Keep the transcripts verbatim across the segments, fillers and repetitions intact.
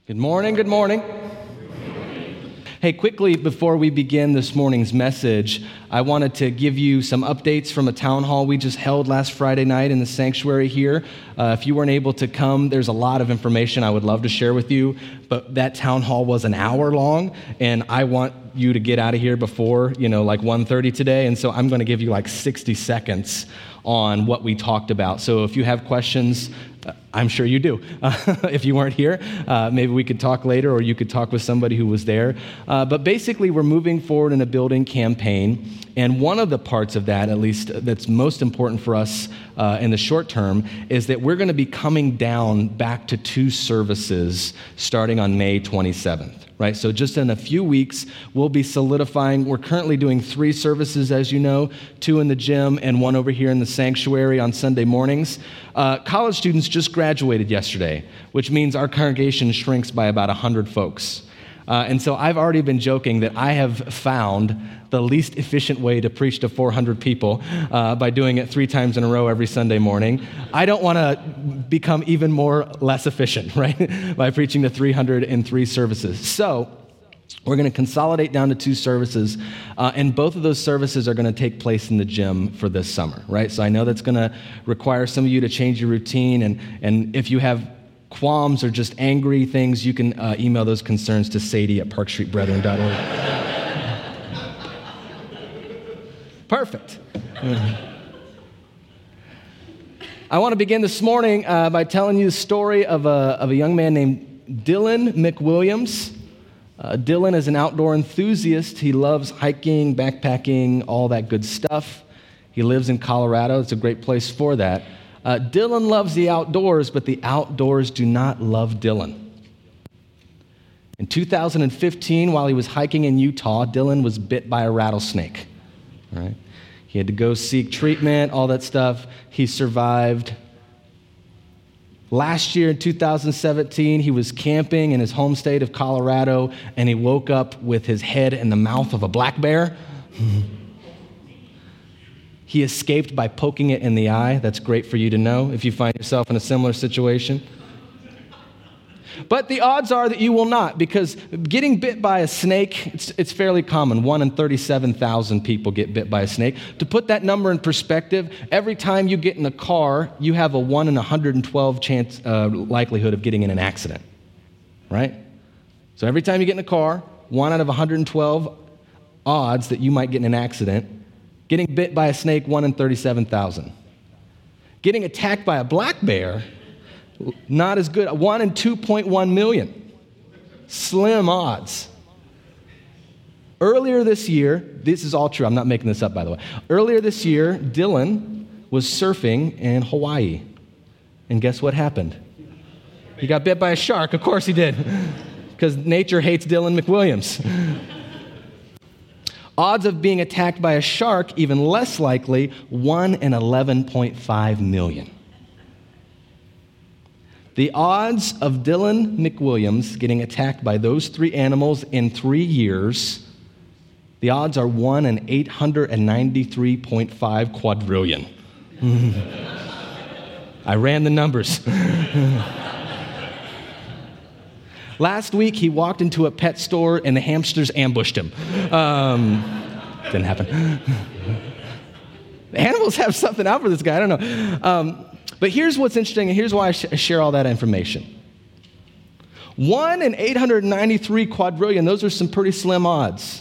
Good morning, good morning. Hey, quickly before we begin this morning's message, I wanted to give you some updates from a town hall we just held last Friday night in the sanctuary here. Uh, if you weren't able to come, there's a lot of information I would love to share with you, but that town hall was an hour long, and I want you to get out of here before, you know, like one thirty today, and so I'm going to give you like sixty seconds on what we talked about. So if you have questions, uh, I'm sure you do. Uh, if you weren't here, uh, maybe we could talk later, or you could talk with somebody who was there. Uh, but basically, we're moving forward in a building campaign, and one of the parts of that, at least that's most important for us uh, in the short term, is that we're going to be coming down back to two services starting on May twenty-seventh. Right, so just in a few weeks, we'll be solidifying. We're currently doing three services, as you know, two in the gym and one over here in the sanctuary on Sunday mornings. Uh, college students just graduated yesterday, which means our congregation shrinks by about one hundred folks. Uh, and so I've already been joking that I have found the least efficient way to preach to four hundred people uh, by doing it three times in a row every Sunday morning. I don't want to become even more less efficient, right, by preaching to three hundred in three services. So we're going to consolidate down to two services, uh, and both of those services are going to take place in the gym for this summer, right? So I know that's going to require some of you to change your routine, and, and if you have qualms or just angry things, you can uh, email those concerns to Sadie at park street brethren dot org. Perfect. I want to begin this morning uh, by telling you the story of a, of a young man named Dylan McWilliams. Uh, Dylan is an outdoor enthusiast. He loves hiking, backpacking, all that good stuff. He lives in Colorado. It's a great place for that. Uh, Dylan loves the outdoors, but the outdoors do not love Dylan. In two thousand fifteen, while he was hiking in Utah, Dylan was bit by a rattlesnake. Right? He had to go seek treatment, all that stuff. He survived. Last year, in two thousand seventeen, he was camping in his home state of Colorado, and he woke up with his head in the mouth of a black bear. He escaped by poking it in the eye. That's great for you to know if you find yourself in a similar situation. But the odds are that you will not, because getting bit by a snake, it's, it's fairly common. One in thirty-seven thousand people get bit by a snake. To put that number in perspective, every time you get in a car, you have a one in one hundred twelve chance uh, likelihood of getting in an accident, right? So every time you get in a car, one out of one hundred twelve odds that you might get in an accident. Getting bit by a snake, one in thirty-seven thousand. Getting attacked by a black bear, not as good, one in two point one million. Slim odds. Earlier this year, this is all true, I'm not making this up, by the way. Earlier this year, Dylan was surfing in Hawaii. And guess what happened? He got bit by a shark. Of course he did. Because nature hates Dylan McWilliams. Odds of being attacked by a shark, even less likely, one in eleven point five million. The odds of Dylan McWilliams getting attacked by those three animals in three years, the odds are one in eight hundred ninety-three point five quadrillion. I ran the numbers. Last week, he walked into a pet store and the hamsters ambushed him. Um, didn't happen. The animals have something out for this guy. I don't know. Um, but here's what's interesting, and here's why I sh- share all that information. One in eight hundred ninety-three quadrillion, those are some pretty slim odds.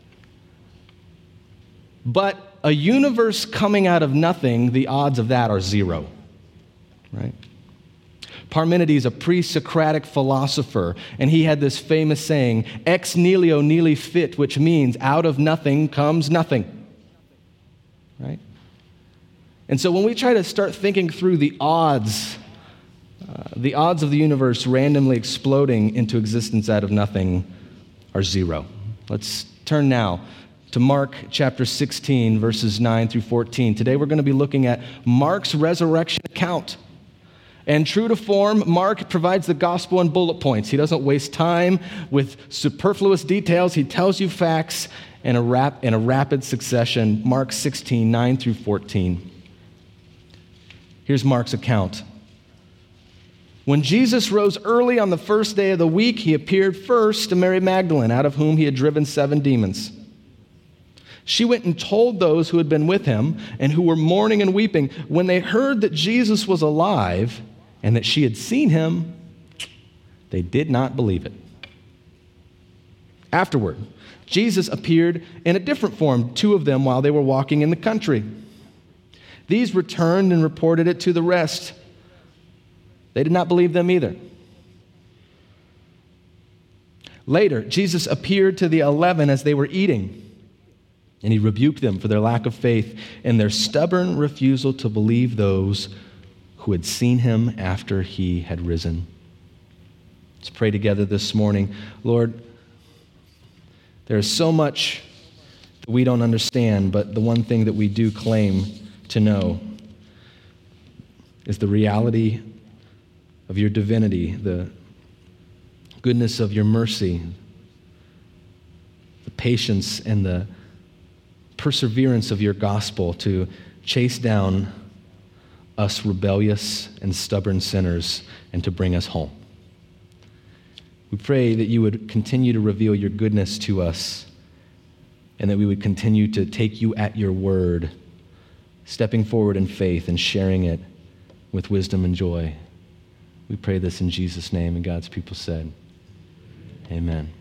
But a universe coming out of nothing, the odds of that are zero, right? Parmenides, a pre-Socratic philosopher, and he had this famous saying, ex nihilo nihil fit, which means out of nothing comes nothing, right? And so when we try to start thinking through the odds, uh, the odds of the universe randomly exploding into existence out of nothing are zero. Let's turn now to Mark chapter sixteen, verses nine through fourteen. Today we're going to be looking at Mark's resurrection account. And true to form, Mark provides the gospel in bullet points. He doesn't waste time with superfluous details. He tells you facts in a, rap, in a rapid succession. Mark sixteen, nine through fourteen. Here's Mark's account. When Jesus rose early on the first day of the week, he appeared first to Mary Magdalene, out of whom he had driven seven demons. She went and told those who had been with him and who were mourning and weeping. When they heard that Jesus was alive and that she had seen him, they did not believe it. Afterward, Jesus appeared in a different form, two of them, while they were walking in the country. These returned and reported it to the rest. They did not believe them either. Later, Jesus appeared to the eleven as they were eating, and he rebuked them for their lack of faith and their stubborn refusal to believe those who had seen him after he had risen. Let's pray together this morning. Lord, there is so much that we don't understand, but the one thing that we do claim to know is the reality of your divinity, the goodness of your mercy, the patience and the perseverance of your gospel to chase down us rebellious and stubborn sinners and to bring us home. We pray that you would continue to reveal your goodness to us and that we would continue to take you at your word, stepping forward in faith and sharing it with wisdom and joy. We pray this in Jesus' name, and God's people said, amen.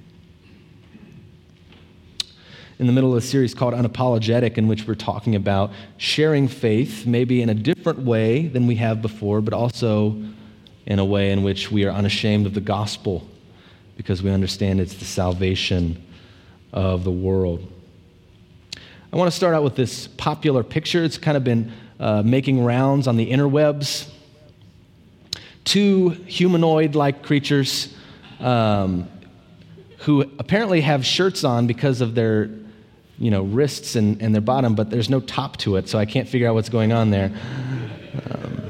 In the middle of a series called Unapologetic, in which we're talking about sharing faith, maybe in a different way than we have before, but also in a way in which we are unashamed of the gospel because we understand it's the salvation of the world. I want to start out with this popular picture. It's kind of been uh, making rounds on the interwebs. Two humanoid-like creatures um, who apparently have shirts on because of their, you know, wrists and, and their bottom, but there's no top to it, so I can't figure out what's going on there. Um,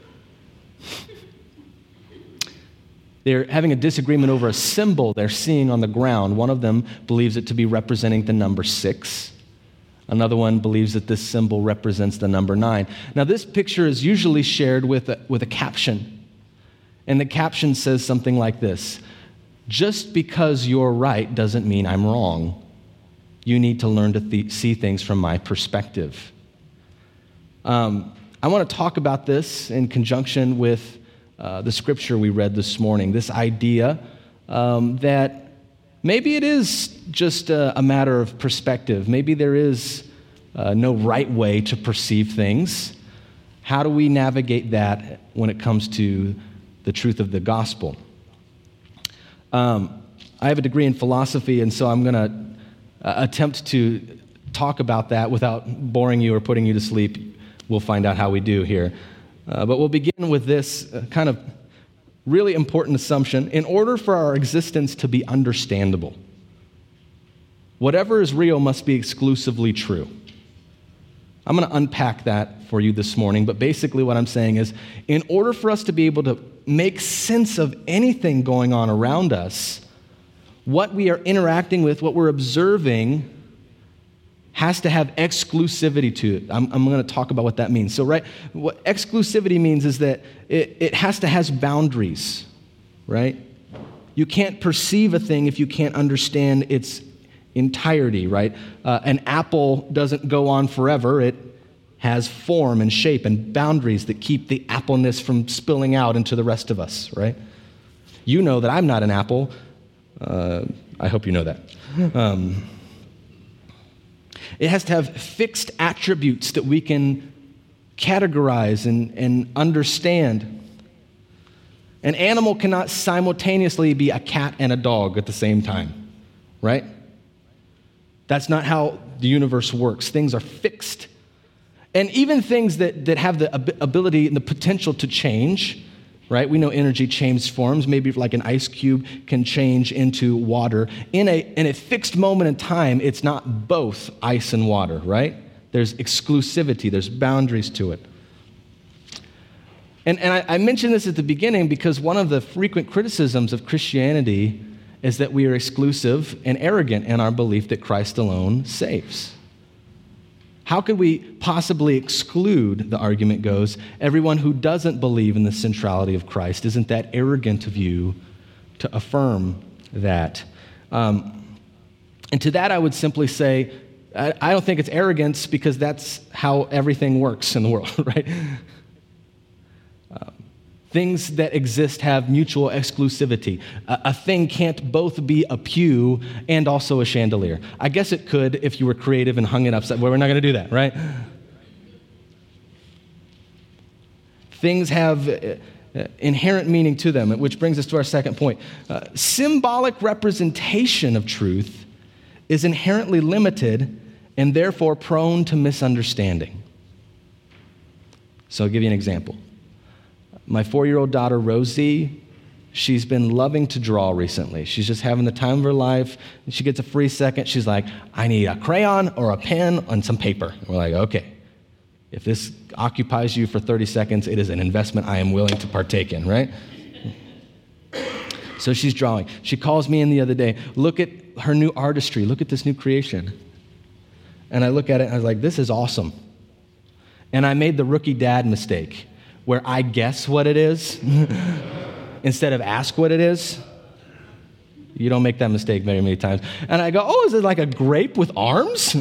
they're having a disagreement over a symbol they're seeing on the ground. One of them believes it to be representing the number six. Another one believes that this symbol represents the number nine. Now, this picture is usually shared with a, with a caption. And the caption says something like this: just because you're right doesn't mean I'm wrong. You need to learn to th- see things from my perspective. Um, I want to talk about this in conjunction with uh, the scripture we read this morning, this idea um, that maybe it is just a, a matter of perspective. Maybe there is uh, no right way to perceive things. How do we navigate that when it comes to the truth of the gospel? Um, I have a degree in philosophy, and so I'm going to uh, attempt to talk about that without boring you or putting you to sleep. We'll find out how we do here. Uh, but we'll begin with this uh, kind of really important assumption. In order for our existence to be understandable, whatever is real must be exclusively true. I'm going to unpack that for you this morning, but basically what I'm saying is, in order for us to be able to make sense of anything going on around us, what we are interacting with, what we're observing, has to have exclusivity to it. I'm, I'm going to talk about what that means. So, right, what exclusivity means is that it, it has to have boundaries, right? You can't perceive a thing if you can't understand its entirety, right? Uh, an apple doesn't go on forever. It has form and shape and boundaries that keep the appleness from spilling out into the rest of us, right? You know that I'm not an apple. Uh, I hope you know that. Um, it has to have fixed attributes that we can categorize and, and understand. An animal cannot simultaneously be a cat and a dog at the same time, right? That's not how the universe works. Things are fixed. And even things that, that have the ab- ability and the potential to change, right? We know energy changes forms. Maybe like an ice cube can change into water. In a, in a fixed moment in time, it's not both ice and water, right? There's exclusivity. There's boundaries to it. And, and I, I mentioned this at the beginning because one of the frequent criticisms of Christianity is that we are exclusive and arrogant in our belief that Christ alone saves. how could we possibly exclude, the argument goes, everyone who doesn't believe in the centrality of Christ? Isn't that arrogant of you to affirm that? Um, and to that I would simply say, I, I don't think it's arrogance, because that's how everything works in the world, right? Um, things that exist have mutual exclusivity. A, a thing can't both be a pew and also a chandelier. I guess it could if you were creative and hung it upside. Well, we're not going to do that, right? Things have uh, uh, inherent meaning to them, which brings us to our second point. Uh, symbolic representation of truth is inherently limited and therefore prone to misunderstanding. So I'll give you an example. My four-year-old daughter, Rosie, she's been loving to draw recently. She's just having the time of her life. And she gets a free second. She's like, I need a crayon or a pen and some paper. And we're like, okay, if this occupies you for thirty seconds, it is an investment I am willing to partake in, right? So she's drawing. She calls me in the other day, look at her new artistry. Look at this new creation. And I look at it and I was like, this is awesome. And I made the rookie dad mistake, where I guess what it is instead of ask what it is. You don't make that mistake very many times. And I go, oh, is it like a grape with arms?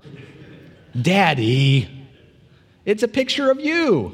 Daddy, it's a picture of you.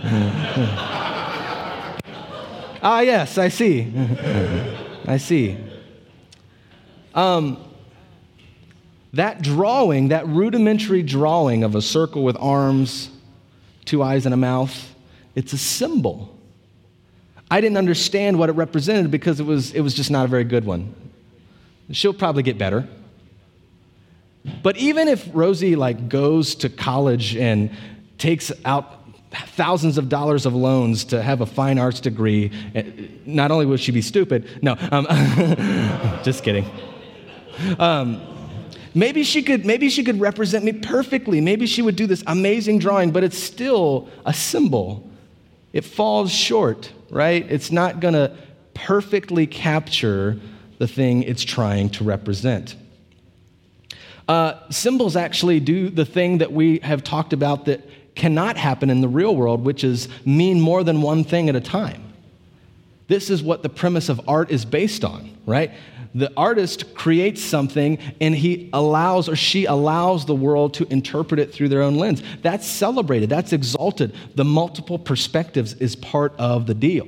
Ah, yes, I see. I see. Um, that drawing, that rudimentary drawing of a circle with arms, two eyes and a mouth, it's a symbol. I didn't understand what it represented because it was, it was just not a very good one. She'll probably get better. But even if Rosie like goes to college and takes out thousands of dollars of loans to have a fine arts degree, not only will she be stupid, no, um, just kidding. Um, maybe she could, maybe she could represent me perfectly. Maybe she would do this amazing drawing, but it's still a symbol. It falls short, right? It's not going to perfectly capture the thing it's trying to represent. Uh, symbols actually do the thing that we have talked about that cannot happen in the real world, which is mean more than one thing at a time. This is what the premise of art is based on, right? The artist creates something and he allows or she allows the world to interpret it through their own lens. That's celebrated, that's exalted. The multiple perspectives is part of the deal.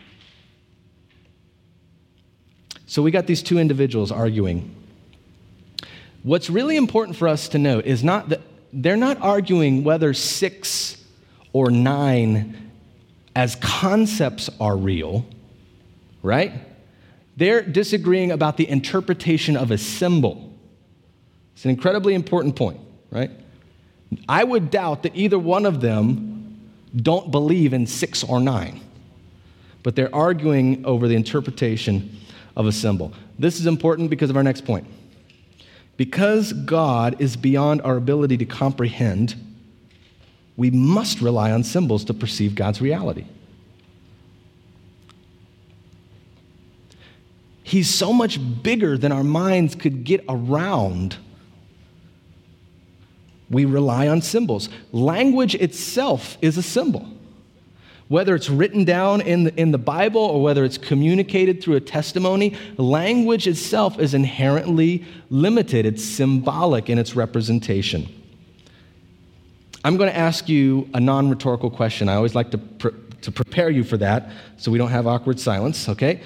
So we got these two individuals arguing. What's really important for us to note is not that they're not arguing whether six or nine as concepts are real, right? They're disagreeing about the interpretation of a symbol. It's an incredibly important point, right? I would doubt that either one of them don't believe in six or nine, but they're arguing over the interpretation of a symbol. This is important because of our next point. Because God is beyond our ability to comprehend, we must rely on symbols to perceive God's reality. He's so much bigger than our minds could get around. We rely on symbols. Language itself is a symbol. Whether it's written down in the, in the Bible or whether it's communicated through a testimony, language itself is inherently limited. It's symbolic in its representation. I'm going to ask you a non-rhetorical question. I always like to, pre- to prepare you for that so we don't have awkward silence, okay?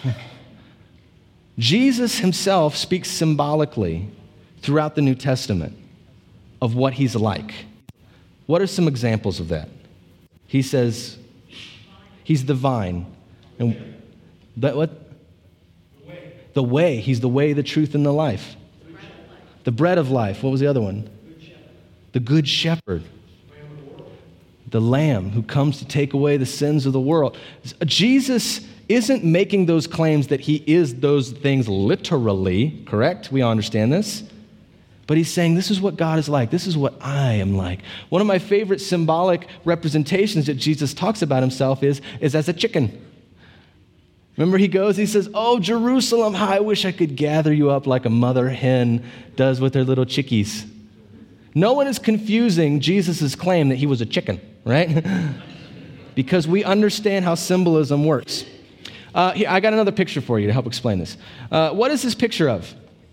Jesus himself speaks symbolically throughout the New Testament of what he's like. What are some examples of that? He says, he's the vine. And that what? The way. The way. He's the way, the truth, and the life. The bread of life. The bread of life. What was the other one? The good shepherd. The lamb who comes to take away the sins of the world. Jesus isn't making those claims that he is those things literally, correct? We all understand this. But he's saying, this is what God is like. This is what I am like. One of my favorite symbolic representations that Jesus talks about himself is, is as a chicken. Remember he goes, he says, oh, Jerusalem, how I wish I could gather you up like a mother hen does with her little chickies. No one is confusing Jesus' claim that he was a chicken, right? Because we understand how symbolism works. Uh, here, I got another picture for you to help explain this. Uh, what is this picture of?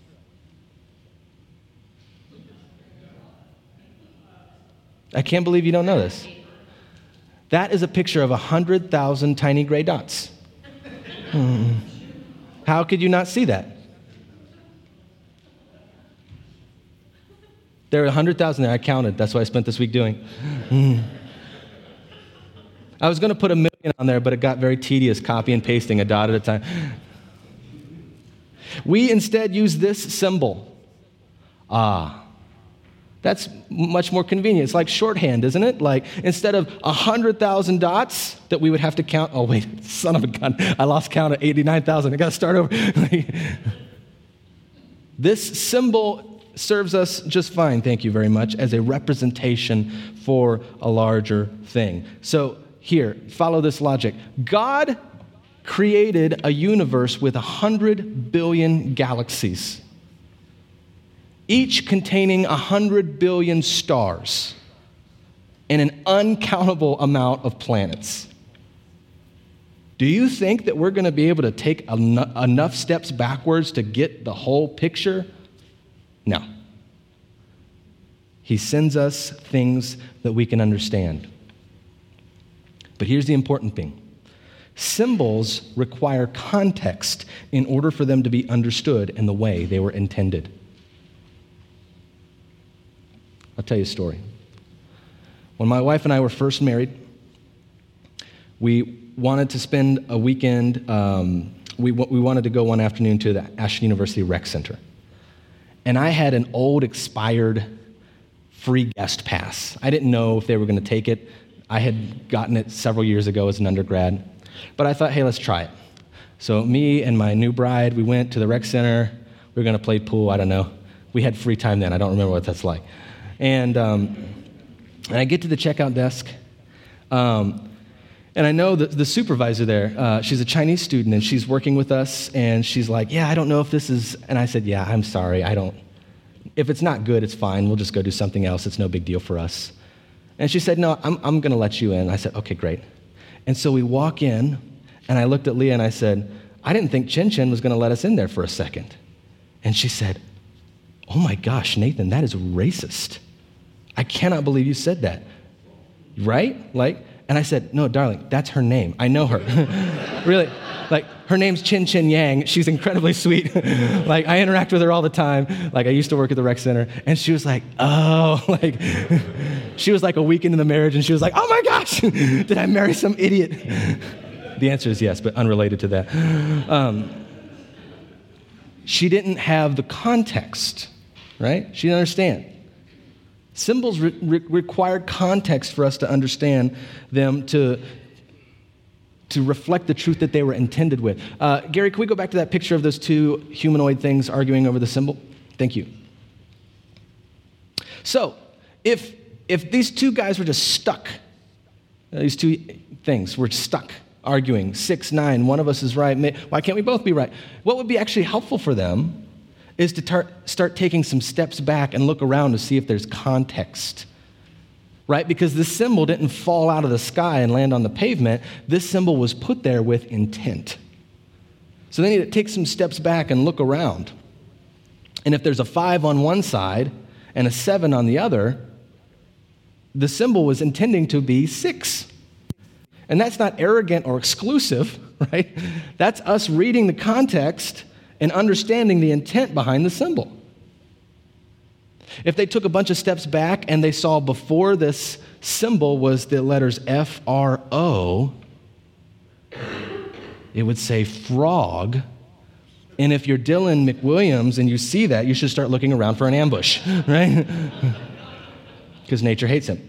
I can't believe you don't know this. That is a picture of one hundred thousand tiny gray dots. Hmm. How could you not see that? There are one hundred thousand there. I counted. That's what I spent this week doing. Hmm. I was going to put a million on there, but it got very tedious copy and pasting a dot at a time. We instead use this symbol. Ah. That's much more convenient. It's like shorthand, isn't it? Like instead of one hundred thousand dots that we would have to count. Oh, wait, son of a gun. I lost count at eighty-nine thousand. I got to start over. This symbol serves us just fine, thank you very much, as a representation for a larger thing. So here, follow this logic. God created a universe with one hundred billion galaxies, each containing one hundred billion stars and an uncountable amount of planets. Do you think that we're going to be able to take en- enough steps backwards to get the whole picture? No. He sends us things that we can understand. But here's the important thing. Symbols require context in order for them to be understood in the way they were intended. I'll tell you a story. When my wife and I were first married, we wanted to spend a weekend, um, we, we wanted to go one afternoon to the Ashland University Rec Center. And I had an old expired free guest pass. I didn't know if they were going to take it. I had gotten it several years ago as an undergrad. But I thought, hey, let's try it. So me and my new bride, we went to the rec center. We were going to play pool. I don't know. We had free time then. I don't remember what that's like. And, um, and I get to the checkout desk, um, and I know that the supervisor there, uh, she's a Chinese student, and she's working with us, and she's like, yeah, I don't know if this is, and I said, yeah, I'm sorry, I don't, if it's not good, it's fine, we'll just go do something else, it's no big deal for us. And she said, no, I'm, I'm going to let you in. I said, okay, great. And so we walk in, and I looked at Leah, and I said, I didn't think Chin Chin was going to let us in there for a second. And she said, oh my gosh, Nathan, that is racist. I cannot believe you said that. Right? Like, and I said, no, darling, that's her name. I know her. Really. Like, her name's Chin Chin Yang. She's incredibly sweet. Like, I interact with her all the time. Like, I used to work at the rec center. And she was like, oh, like, she was like a week into the marriage, and she was like, oh my gosh, did I marry some idiot? The answer is yes, but unrelated to that. Um, she didn't have the context, right? She didn't understand. Symbols re- re- require context for us to understand them, to, to reflect the truth that they were intended with. Uh, Gary, can we go back to that picture of those two humanoid things arguing over the symbol? Thank you. So, if, if these two guys were just stuck, uh, these two things were stuck arguing, six, nine, one of us is right, may, why can't we both be right? What would be actually helpful for them is to tar- start taking some steps back and look around to see if there's context, right? Because this symbol didn't fall out of the sky and land on the pavement. This symbol was put there with intent. So they need to take some steps back and look around. And if there's a five on one side and a seven on the other, the symbol was intending to be six. And that's not arrogant or exclusive, right? That's us reading the context and understanding the intent behind the symbol. If they took a bunch of steps back and they saw before this symbol was the letters F R O, it would say frog. And if you're Dylan McWilliams and you see that, you should start looking around for an ambush, right? Because nature hates him.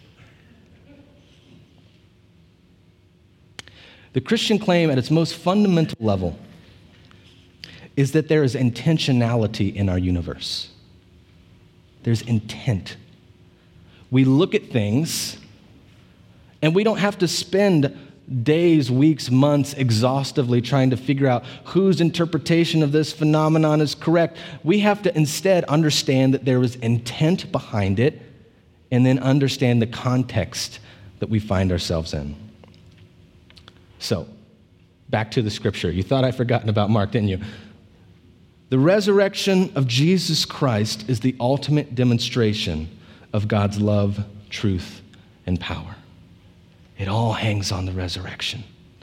The Christian claim at its most fundamental level is that there is intentionality in our universe. There's intent. We look at things, and we don't have to spend days, weeks, months exhaustively trying to figure out whose interpretation of this phenomenon is correct. We have to instead understand that there was intent behind it and then understand the context that we find ourselves in. So, back to the scripture. You thought I'd forgotten about Mark, didn't you? The resurrection of Jesus Christ is the ultimate demonstration of God's love, truth, and power. It all hangs on the resurrection.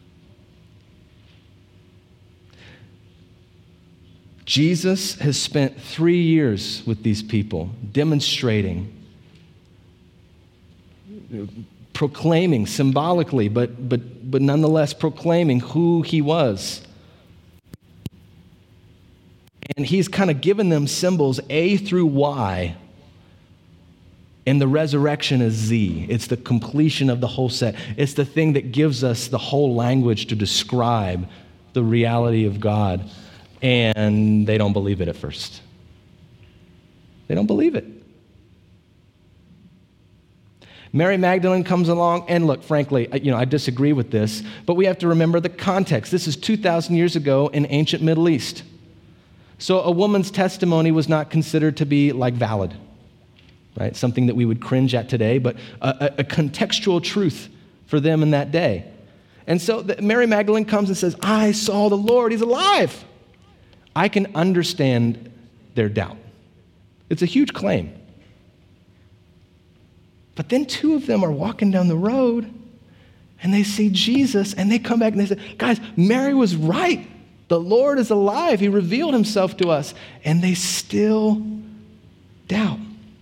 Jesus has spent three years with these people, demonstrating, proclaiming symbolically, but, but, but nonetheless proclaiming who he was. And he's kind of given them symbols A through Y. And the resurrection is Z. It's the completion of the whole set. It's the thing that gives us the whole language to describe the reality of God. And they don't believe it at first. They don't believe it. Mary Magdalene comes along, and look, frankly, you know, I disagree with this, but we have to remember the context. This is two thousand years ago in ancient Middle East. So a woman's testimony was not considered to be like valid, right? Something that we would cringe at today, but a, a contextual truth for them in that day. And so the, Mary Magdalene comes and says, I saw the Lord, he's alive. I can understand their doubt. It's a huge claim. But then two of them are walking down the road and they see Jesus and they come back and they say, guys, Mary was right. The Lord is alive. He revealed himself to us. And they still doubt.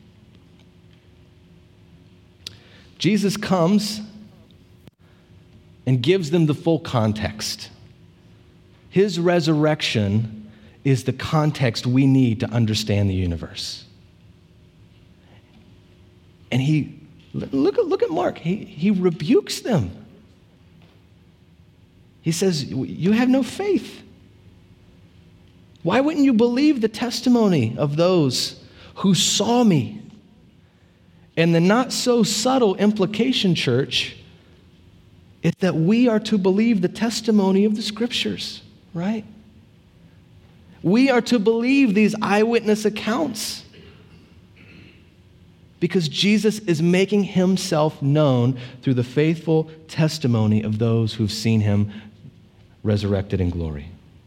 Jesus comes and gives them the full context. His resurrection is the context we need to understand the universe. And he, look at, look at Mark. He, he rebukes them. He says, you have no faith. Why wouldn't you believe the testimony of those who saw me? And the not so subtle implication, church, is that we are to believe the testimony of the scriptures, right? We are to believe these eyewitness accounts because Jesus is making himself known through the faithful testimony of those who've seen him resurrected in glory.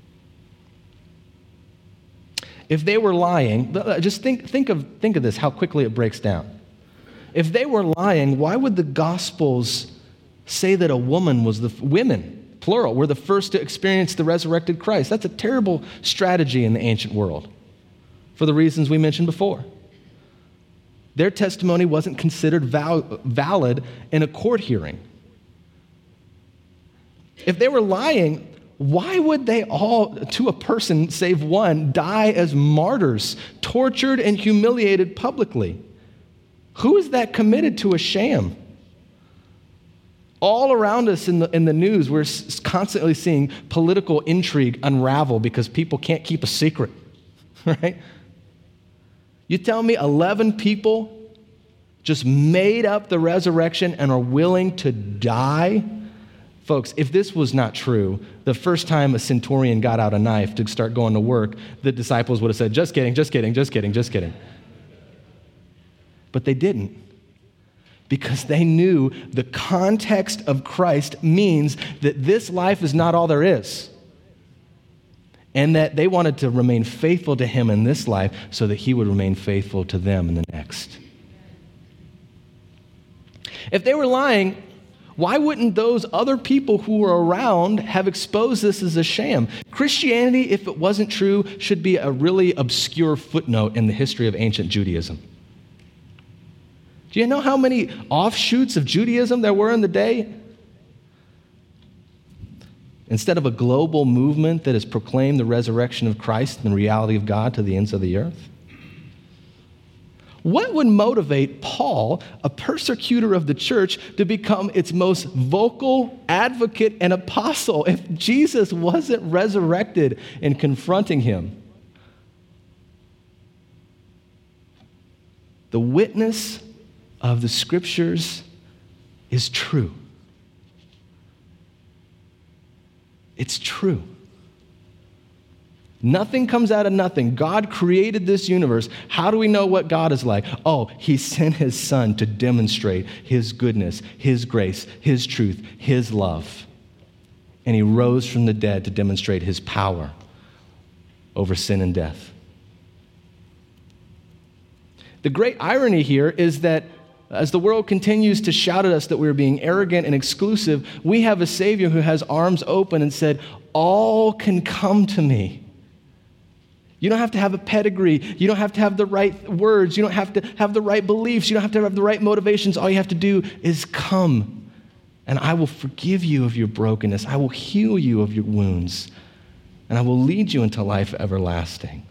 If they were lying, just think, think of, think of this, how quickly it breaks down. If they were lying, why would the Gospels say that a woman was the, women, plural, were the first to experience the resurrected Christ? That's a terrible strategy in the ancient world for the reasons we mentioned before. Their testimony wasn't considered val- valid in a court hearing. If they were lying, why would they all, to a person save one, die as martyrs, tortured and humiliated publicly? Who is that committed to a sham? All around us in the, in the news, we're constantly seeing political intrigue unravel because people can't keep a secret, right? You tell me eleven people just made up the resurrection and are willing to die? Folks, if this was not true, the first time a centurion got out a knife to start going to work, the disciples would have said, just kidding, just kidding, just kidding, just kidding. But they didn't, because they knew the context of Christ means that this life is not all there is, and that they wanted to remain faithful to him in this life so that he would remain faithful to them in the next. If they were lying, why wouldn't those other people who were around have exposed this as a sham? Christianity, if it wasn't true, should be a really obscure footnote in the history of ancient Judaism. Do you know how many offshoots of Judaism there were in the day? Instead of a global movement that has proclaimed the resurrection of Christ and the reality of God to the ends of the earth? What would motivate Paul, a persecutor of the church, to become its most vocal advocate and apostle if Jesus wasn't resurrected and confronting him? The witness of the scriptures is true. It's true. Nothing comes out of nothing. God created this universe. How do we know what God is like? Oh, he sent his son to demonstrate his goodness, his grace, his truth, his love. And he rose from the dead to demonstrate his power over sin and death. The great irony here is that as the world continues to shout at us that we're being arrogant and exclusive, we have a Savior who has arms open and said, all can come to me. You don't have to have a pedigree. You don't have to have the right words. You don't have to have the right beliefs. You don't have to have the right motivations. All you have to do is come, and I will forgive you of your brokenness. I will heal you of your wounds, and I will lead you into life everlasting.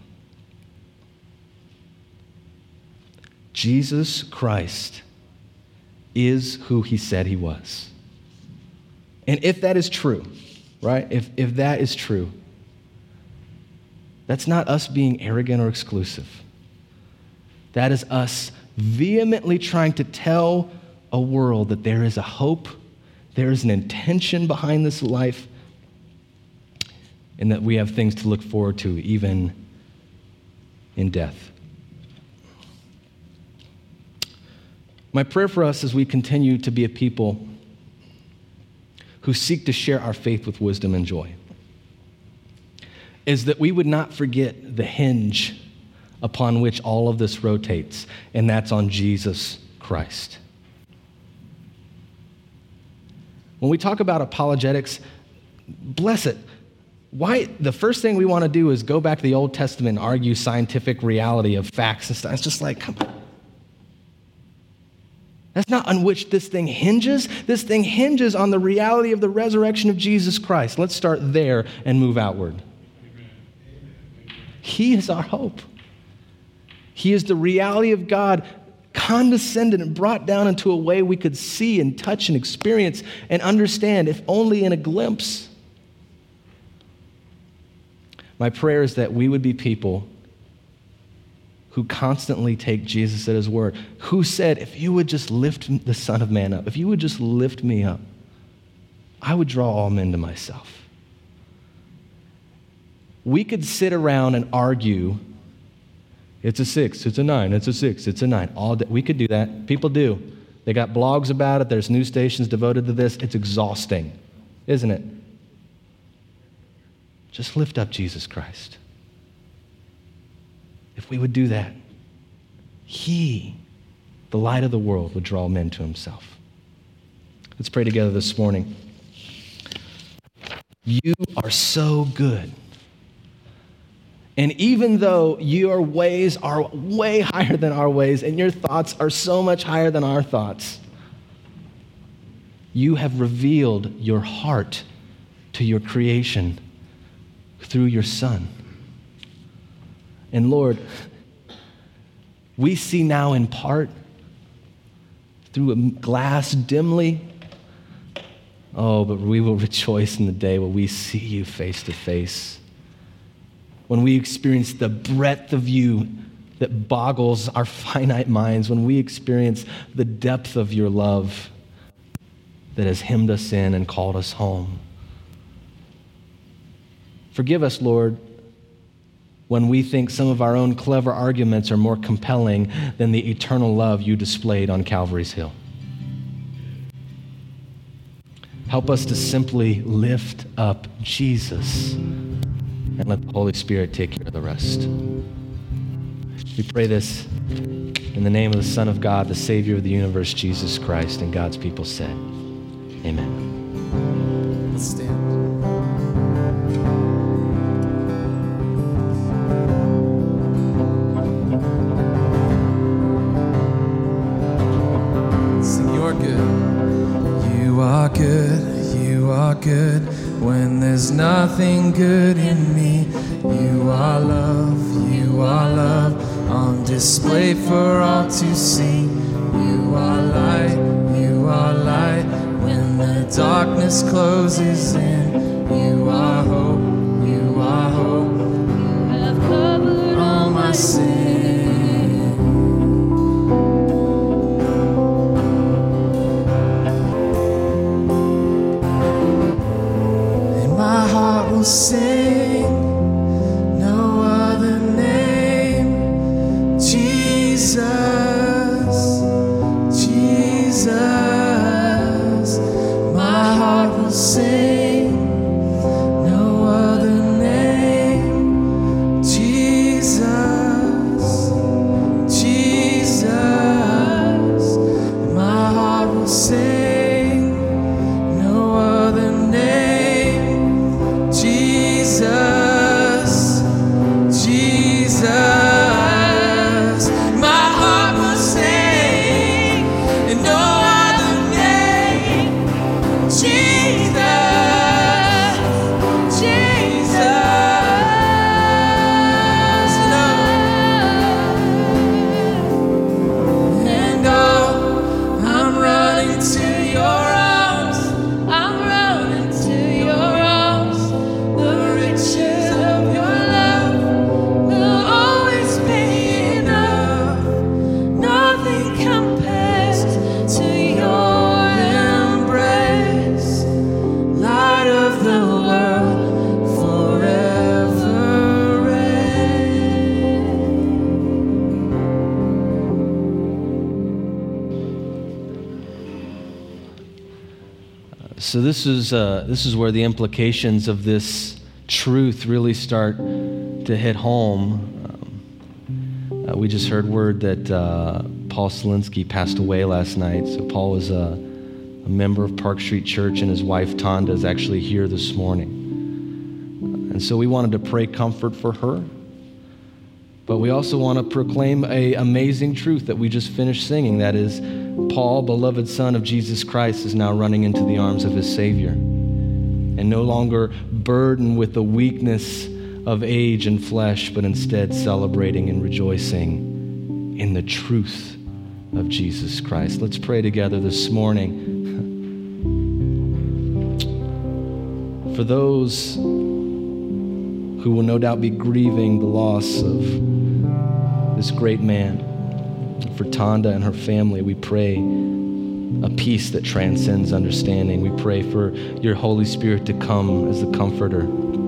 Jesus Christ is who he said he was. And if that is true, right? If, if that is true, that's not us being arrogant or exclusive. That is us vehemently trying to tell a world that there is a hope, there is an intention behind this life, and that we have things to look forward to even in death. My prayer for us as we continue to be a people who seek to share our faith with wisdom and joy is that we would not forget the hinge upon which all of this rotates, and that's on Jesus Christ. When we talk about apologetics, bless it. Why the first thing we want to do is go back to the Old Testament and argue scientific reality of facts and stuff. It's just like, come on. That's not on which this thing hinges. This thing hinges on the reality of the resurrection of Jesus Christ. Let's start there and move outward. He is our hope. He is the reality of God condescended and brought down into a way we could see and touch and experience and understand, if only in a glimpse. My prayer is that we would be people who constantly take Jesus at his word, who said, if you would just lift the Son of Man up, if you would just lift me up, I would draw all men to myself. We could sit around and argue, it's a six, it's a nine, it's a six, it's a nine. All day. We could do that. People do. They got blogs about it. There's news stations devoted to this. It's exhausting, isn't it? Just lift up Jesus Christ. If we would do that, he, the light of the world, would draw men to himself. Let's pray together this morning. You are so good. And even though your ways are way higher than our ways and your thoughts are so much higher than our thoughts, you have revealed your heart to your creation through your Son. And Lord, we see now in part, through a glass dimly. Oh, but we will rejoice in the day when we see you face to face. When we experience the breadth of you that boggles our finite minds. When we experience the depth of your love that has hemmed us in and called us home. Forgive us, Lord, when we think some of our own clever arguments are more compelling than the eternal love you displayed on Calvary's Hill. Help us to simply lift up Jesus and let the Holy Spirit take care of the rest. We pray this in the name of the Son of God, the Savior of the universe, Jesus Christ, and God's people said, amen. Let's stand. Good, you are good when there's nothing good in me. You are love, you are love on display for all to see. You are light, you are light when the darkness closes in. You are hope, you are hope. You have covered all my sin. My heart So this is uh, this is where the implications of this truth really start to hit home. Um, uh, we just heard word that uh, Paul Selinsky passed away last night. So Paul was a, a member of Park Street Church, and his wife Tonda is actually here this morning. And so we wanted to pray comfort for her, but we also want to proclaim an amazing truth that we just finished singing. That is, Paul, beloved son of Jesus Christ, is now running into the arms of his Savior and no longer burdened with the weakness of age and flesh, but instead celebrating and rejoicing in the truth of Jesus Christ. Let's pray together this morning for those who will no doubt be grieving the loss of this great man. For Tonda and her family, we pray a peace that transcends understanding. We pray for your Holy Spirit to come as the comforter.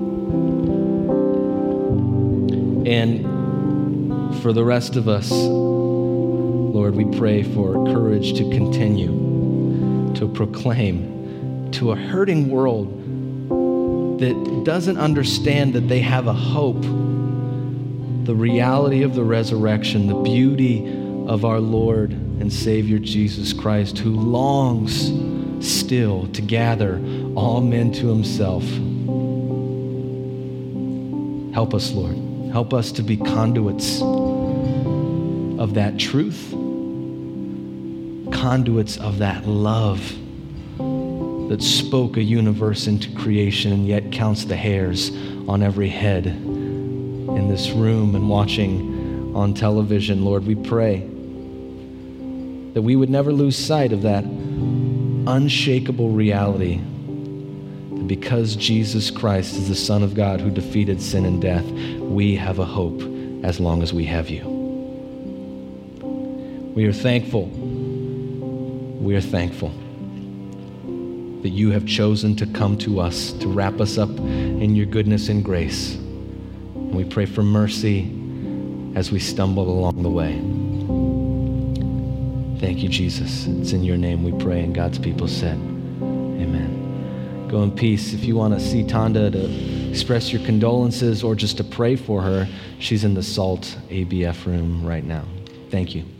And for the rest of us, Lord, we pray for courage to continue to proclaim to a hurting world that doesn't understand that they have a hope, the reality of the resurrection, the beauty of our Lord and Savior Jesus Christ, who longs still to gather all men to himself. Help us, Lord. Help us to be conduits of that truth, conduits of that love that spoke a universe into creation and yet counts the hairs on every head in this room and watching on television. Lord, we pray that we would never lose sight of that unshakable reality that because Jesus Christ is the Son of God who defeated sin and death, we have a hope as long as we have you. We are thankful. We are thankful that you have chosen to come to us, to wrap us up in your goodness and grace. And we pray for mercy as we stumble along the way. Thank you, Jesus. It's in your name we pray, and God's people said, amen. Go in peace. If you want to see Tonda to express your condolences or just to pray for her, she's in the SALT A B F room right now. Thank you.